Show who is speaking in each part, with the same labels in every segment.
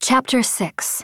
Speaker 1: Chapter 6.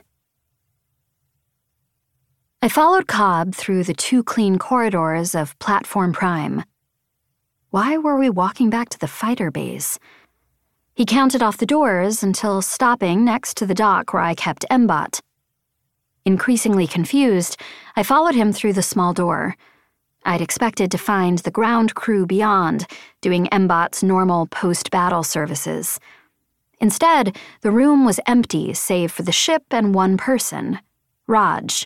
Speaker 1: I followed Cobb through the two clean corridors of Platform Prime. Why were we walking back to the fighter bays? He counted off the doors until stopping next to the dock where I kept Mbot. Increasingly confused, I followed him through the small door. I'd expected to find the ground crew beyond, doing Mbot's normal post-battle services. Instead, the room was empty save for the ship and one person, Raj.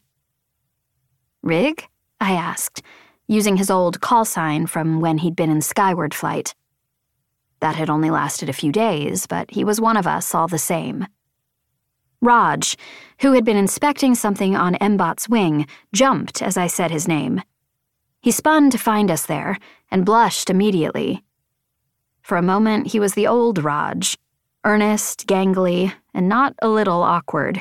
Speaker 1: "Rig?" I asked, using his old call sign from when he'd been in Skyward Flight. That had only lasted a few days, but he was one of us all the same. Raj, who had been inspecting something on Mbot's wing, jumped as I said his name. He spun to find us there and blushed immediately. For a moment, he was the old Raj, earnest, gangly, and not a little awkward.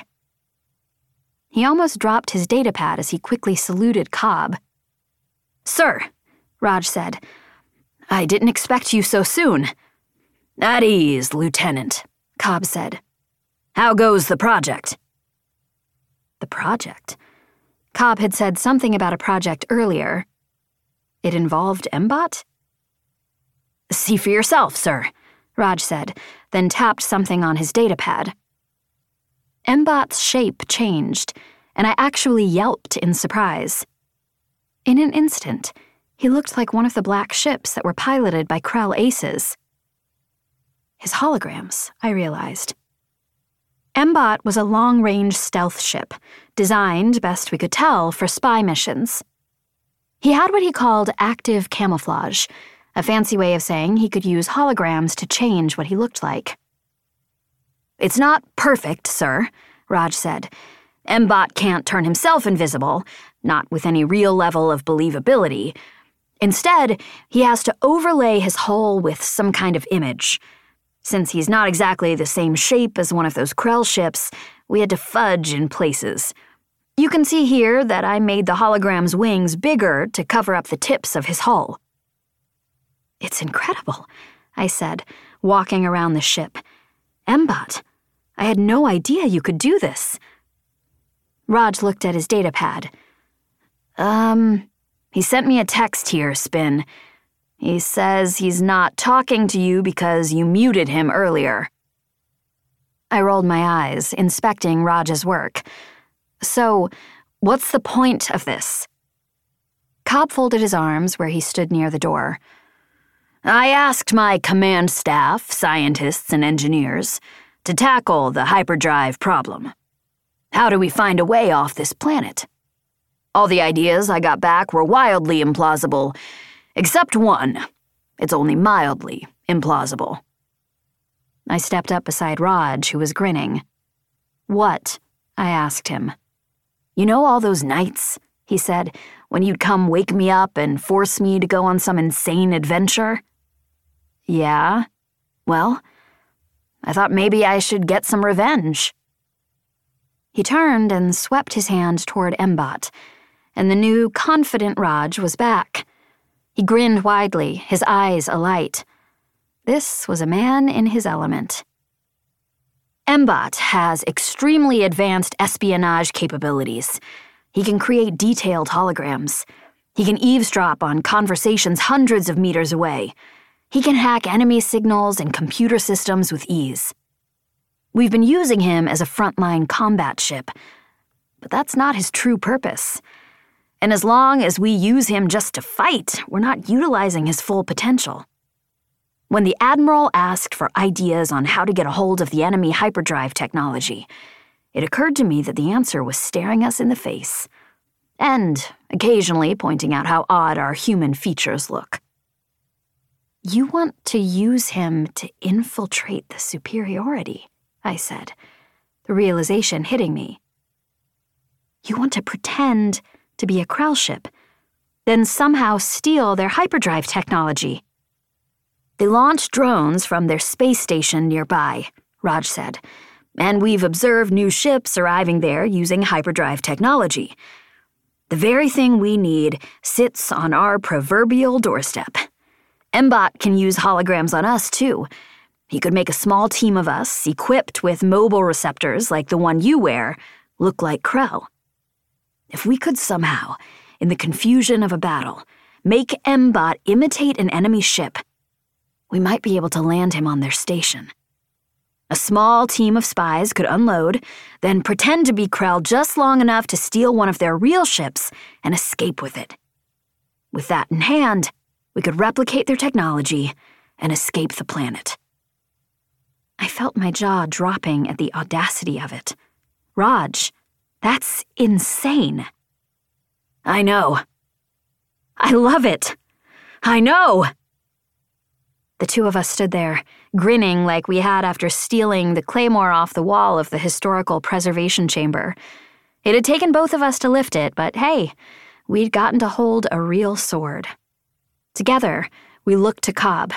Speaker 1: He almost dropped his datapad as he quickly saluted Cobb. "Sir," Raj said, "I didn't expect you so soon."
Speaker 2: "At ease, Lieutenant," Cobb said. "How goes the project?"
Speaker 1: The project? Cobb had said something about a project earlier. It involved Mbot?
Speaker 2: "See for yourself, sir," Raj said, then tapped something on his datapad.
Speaker 1: Mbot's shape changed, and I actually yelped in surprise. In an instant, he looked like one of the black ships that were piloted by Krell Aces. His holograms, I realized. Mbot was a long-range stealth ship, designed, best we could tell, for spy missions. He had what he called active camouflage, a fancy way of saying he could use holograms to change what he looked like.
Speaker 2: "It's not perfect, sir," Raj said. "Mbot can't turn himself invisible, not with any real level of believability. Instead, he has to overlay his hull with some kind of image. Since he's not exactly the same shape as one of those Krell ships, we had to fudge in places. You can see here that I made the hologram's wings bigger to cover up the tips of his hull."
Speaker 1: "It's incredible," I said, walking around the ship. "Mbot, I had no idea you could do this." Raj looked at his datapad.
Speaker 2: He sent me a text here, Spin. He says he's not talking to you because you muted him earlier."
Speaker 1: I rolled my eyes, inspecting Raj's work. "So, what's the point of this?" Cobb folded his arms where he stood near the door.
Speaker 2: "I asked my command staff, scientists and engineers, to tackle the hyperdrive problem. How do we find a way off this planet? All the ideas I got back were wildly implausible, except one. It's only mildly implausible."
Speaker 1: I stepped up beside Raj, who was grinning. "What?" I asked him.
Speaker 2: "You know all those nights," he said, "when you'd come wake me up and force me to go on some insane adventure?"
Speaker 1: "Yeah?
Speaker 2: Well, I thought maybe I should get some revenge."
Speaker 1: He turned and swept his hand toward Mbot, and the new, confident Raj was back. He grinned widely, his eyes alight. This was a man in his element.
Speaker 2: "Mbot has extremely advanced espionage capabilities. He can create detailed holograms. He can eavesdrop on conversations hundreds of meters away. He can hack enemy signals and computer systems with ease. We've been using him as a frontline combat ship, but that's not his true purpose. And as long as we use him just to fight, we're not utilizing his full potential. When the Admiral asked for ideas on how to get a hold of the enemy hyperdrive technology, it occurred to me that the answer was staring us in the face, and occasionally pointing out how odd our human features look."
Speaker 1: "You want to use him to infiltrate the superiority," I said, the realization hitting me. "You want to pretend to be a Krell ship, then somehow steal their hyperdrive technology."
Speaker 2: "They launch drones from their space station nearby," Raj said, "and we've observed new ships arriving there using hyperdrive technology. The very thing we need sits on our proverbial doorstep. Mbot can use holograms on us, too. He could make a small team of us, equipped with mobile receptors like the one you wear, look like Krell. If we could somehow, in the confusion of a battle, make M-Bot imitate an enemy ship, we might be able to land him on their station. A small team of spies could unload, then pretend to be Krell just long enough to steal one of their real ships and escape with it. With that in hand, we could replicate their technology and escape the planet. I felt my jaw dropping at the audacity of it. Raj, that's insane. I know. I love it. I know. The two of us stood there, grinning like we had after stealing the claymore off the wall of the historical preservation chamber. It had taken both of us to lift it, but hey, we'd gotten to hold a real sword. Together, we looked to Cobb.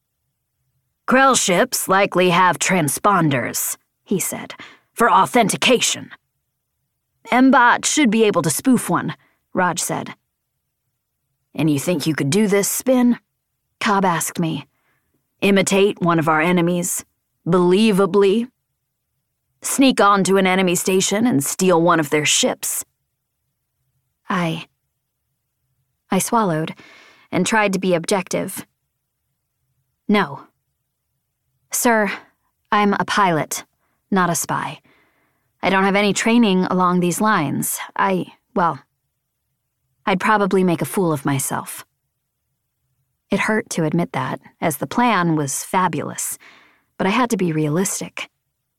Speaker 2: Krell ships likely have transponders, he said, for authentication. M-Bot should be able to spoof one, Raj said. And you think you could do this, Spin? Cobb asked me. Imitate one of our enemies, believably. Sneak onto an enemy station and steal one of their ships. I swallowed and tried to be objective. No. Sir, I'm a pilot, not a spy. I don't have any training along these lines. I'd probably make a fool of myself. It hurt to admit that, as the plan was fabulous, but I had to be realistic.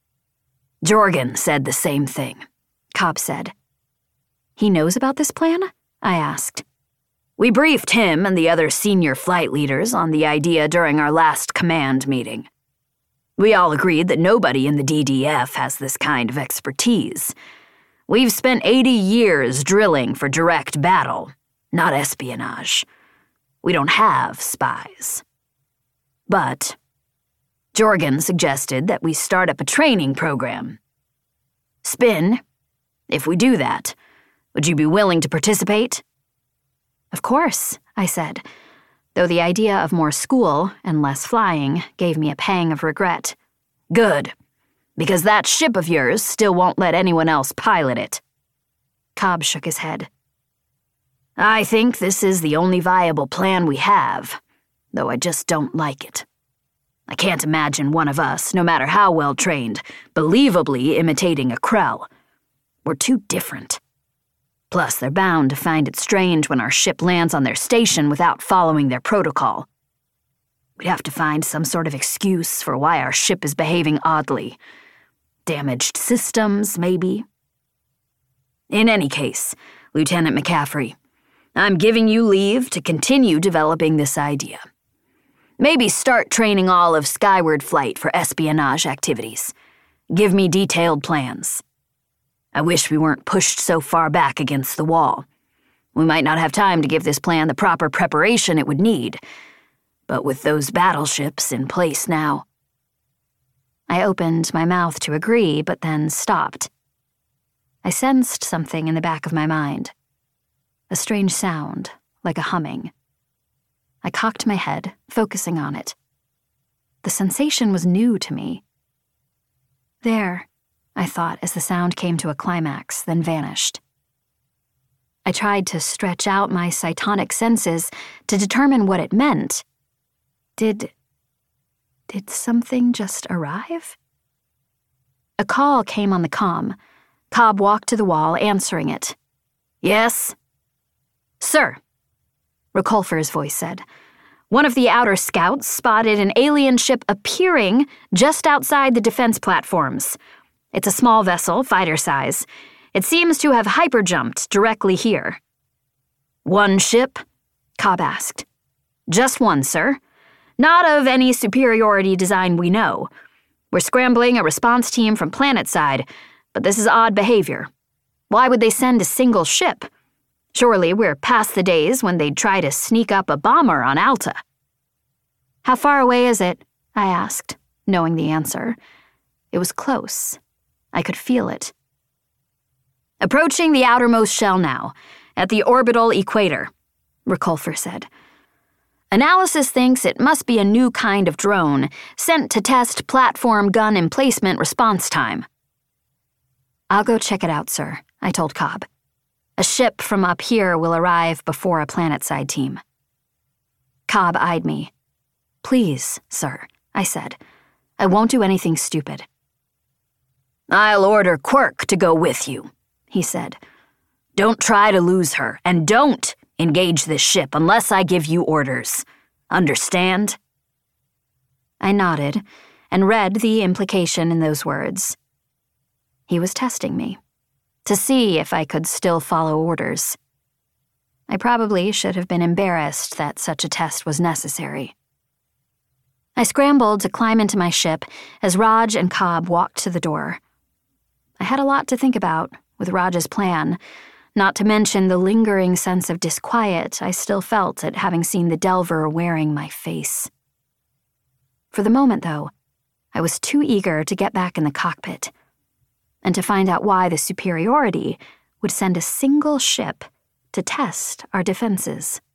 Speaker 2: Jorgen said the same thing, Cobb said. He knows about this plan? I asked. We briefed him and the other senior flight leaders on the idea during our last command meeting. We all agreed that nobody in the DDF has this kind of expertise. We've spent 80 years drilling for direct battle, not espionage. We don't have spies. But Jorgen suggested that we start up a training program. Spin, if we do that, would you be willing to participate? Of course, I said, though the idea of more school and less flying gave me a pang of regret. Good, because that ship of yours still won't let anyone else pilot it. Cobb shook his head. I think this is the only viable plan we have, though I just don't like it. I can't imagine one of us, no matter how well trained, believably imitating a Krell. We're too different. Plus, they're bound to find it strange when our ship lands on their station without following their protocol. We'd have to find some sort of excuse for why our ship is behaving oddly. Damaged systems, maybe. In any case, Lieutenant McCaffrey, I'm giving you leave to continue developing this idea. Maybe start training all of Skyward Flight for espionage activities. Give me detailed plans. I wish we weren't pushed so far back against the wall. We might not have time to give this plan the proper preparation it would need, but with those battleships in place now. I opened my mouth to agree, but then stopped. I sensed something in the back of my mind. A strange sound, like a humming. I cocked my head, focusing on it. The sensation was new to me. There, I thought as the sound came to a climax, then vanished. I tried to stretch out my cytonic senses to determine what it meant. Did something just arrive? A call came on the comm. Cobb walked to the wall, answering it. Yes? Sir, Reculfer's voice said. One of the outer scouts spotted an alien ship appearing just outside the defense platforms. It's a small vessel, fighter size. It seems to have hyperjumped directly here. One ship? Cobb asked. Just one, sir. Not of any superiority design we know. We're scrambling a response team from planetside, but this is odd behavior. Why would they send a single ship? Surely we're past the days when they'd try to sneak up a bomber on Alta. How far away is it? I asked, knowing the answer. It was close. I could feel it. Approaching the outermost shell now, at the orbital equator, Reculfer said. Analysis thinks it must be a new kind of drone sent to test platform gun emplacement response time.
Speaker 1: I'll go check it out, sir, I told Cobb. A ship from up here will arrive before a planetside team. Cobb eyed me. Please, sir, I said. I won't do anything stupid.
Speaker 2: I'll order Quirk to go with you, he said. Don't try to lose her, and don't engage this ship unless I give you orders. Understand?
Speaker 1: I nodded and read the implication in those words. He was testing me, to see if I could still follow orders. I probably should have been embarrassed that such a test was necessary. I scrambled to climb into my ship as Raj and Cobb walked to the door. I had a lot to think about with Raj's plan, not to mention the lingering sense of disquiet I still felt at having seen the Delver wearing my face. For the moment, though, I was too eager to get back in the cockpit and to find out why the superiority would send a single ship to test our defenses.